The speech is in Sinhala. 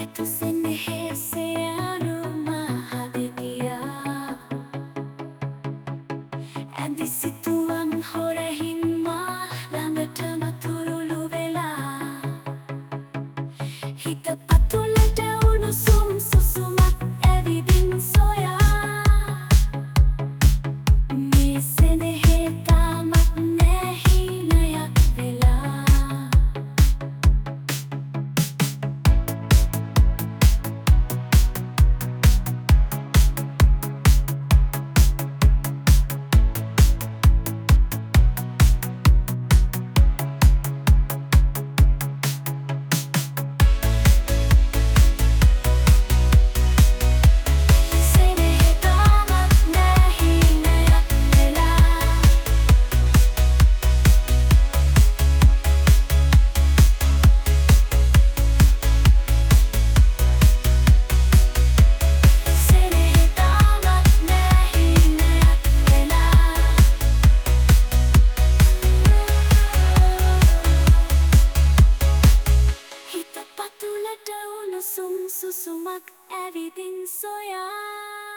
Seni seyaru mahadeviya Andi situan horehin ma ළඟටම තුරුළු වෙලා හිත පතුලට උණුසුම් සුසුමක් ඇවිදින් සොයා මේ සෙනෙහේ තාමත් නෑ හීනයක් වෙලා Susumak everything soya